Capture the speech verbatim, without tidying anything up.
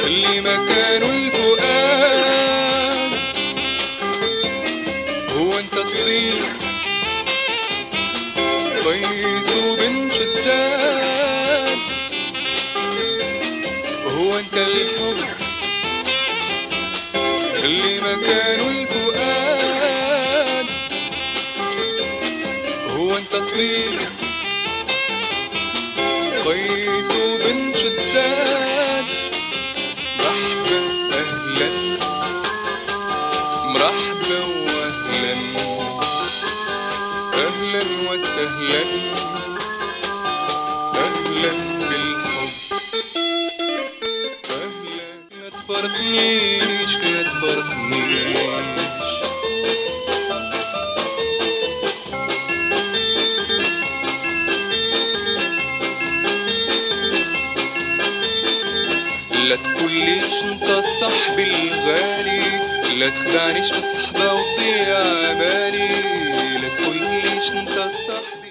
اللي مكانه الفؤاد. هو انت صديق قيس وبن شداد، هو انت الحب اللي مكانه الفؤاد. هو انت صديق قيس وبن شداد. مرحبا اهلا مرحبا واهلا اهلا وسهلا اهلا بالحب. اهلا لا تفارقنيش لا تفارقنيش. لا تقوليش انت الصاحب الغالي، لا تخدعنيش بالصحبة وتضيع بالي. لا تقوليش انت الصاحب